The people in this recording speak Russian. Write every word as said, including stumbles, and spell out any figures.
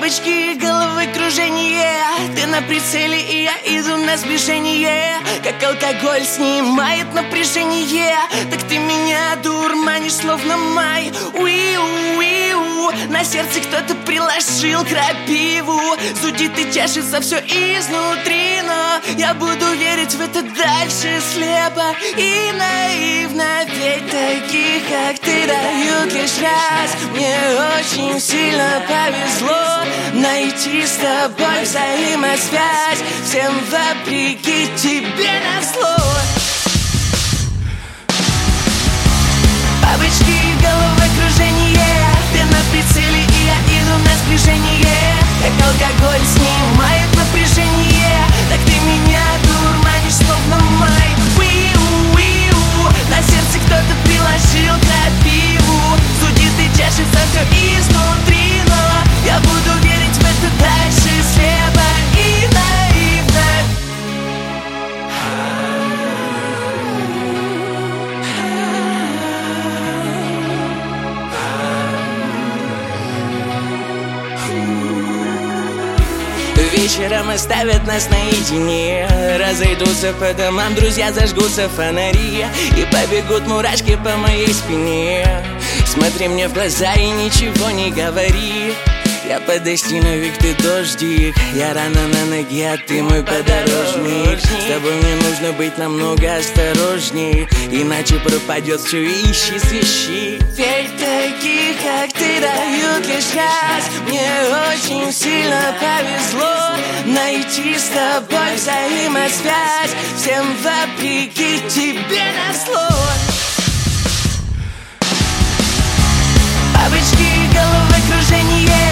Бабочки, головокружение, ты на прицеле, и я иду на сближение. Как алкоголь снимает напряжение, так ты меня дурманишь, словно май. Уиу, уиу, на сердце кто-то приложил крапиву. Зудит и чешется все изнутри, но я буду верить в это дальше слепо и наивно. Ведь таких, как ты, дают лишь раз. Мне очень сильно повезло найти с тобой взаимосвязь. Всем вопреки тебе назло. Бабочки, головокружение, ты на прицеле, и я иду на сближение. Как алкоголь снимает напряжение, так ты меня дурманишь, словно май. Уиу, уиу, на сердце кто-то приложил крапиву. Зудит и чешется все изнутри, но я буду верить в это дальше слепо и наивно. Вечером оставят нас наедине. Разойдутся по домам друзья, зажгутся фонари, и побегут мурашки по моей спине. Смотри мне в глаза и ничего не говори. Я подостиновик, ты дождик. Я рано на ноге, а ты мой подорожник. С тобой мне нужно быть намного осторожней, иначе пропадет все, ищи, свищи. Ведь таких, как ты, дают лишь раз. Мне очень сильно повезло найти с тобой взаимосвязь. Всем вопреки тебе назло. Бабочки, головокружение,